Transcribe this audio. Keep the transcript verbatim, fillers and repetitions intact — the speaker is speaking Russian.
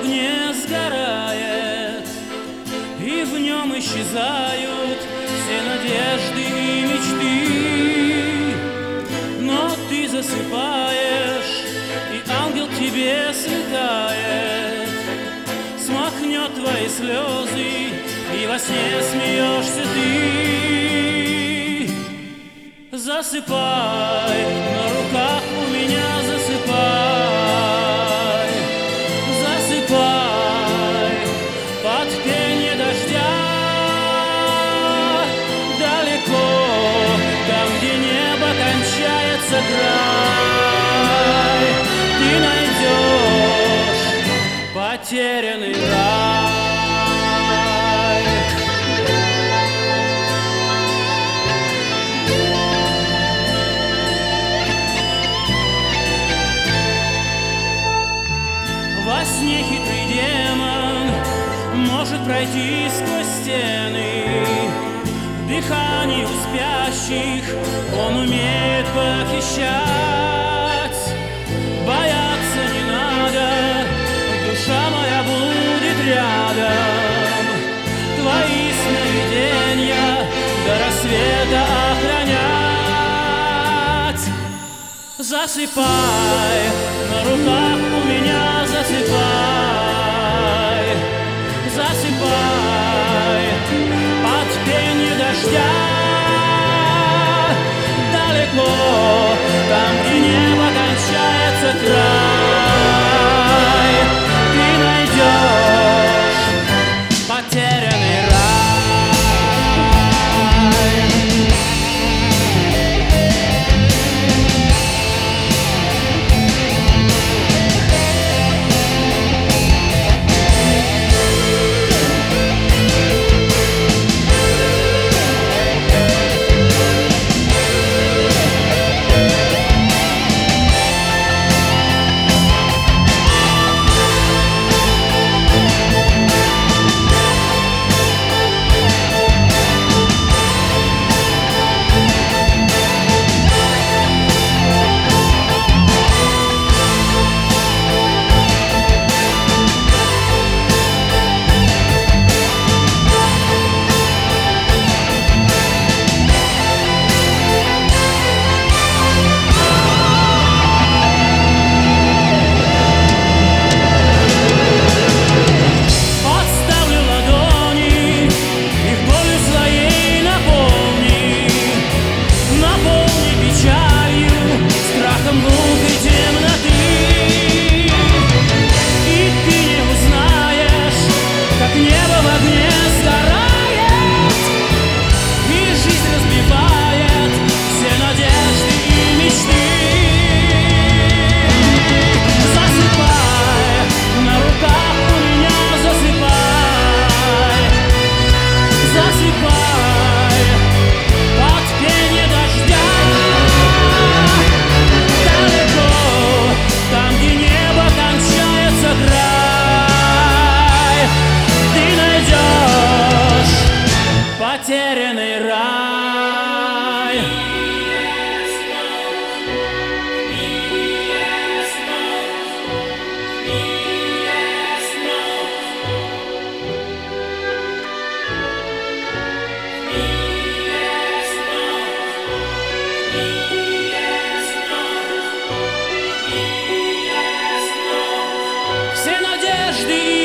огне сгорает, и в нем исчезают все надежды и мечты. Но ты засыпаешь, и ангел тебе слетает, смахнет твои слезы, и во сне смеешься ты. Засыпай, на руках у меня засыпай, засыпай под пение дождя. Далеко, там, где небо кончается край, ты найдешь потерянный рай. Во сне хитрый демон может пройти сквозь стены, дыхание у спящих он умеет похищать. Бояться не надо, душа моя будет рядом, твои сновидения до рассвета охранять. Засыпай, на руках у меня засыпай, засыпай под пение дождя. Далеко, там, где небо кончается край, ты найдешь потерянный рай. Потерянный рай. Все надежды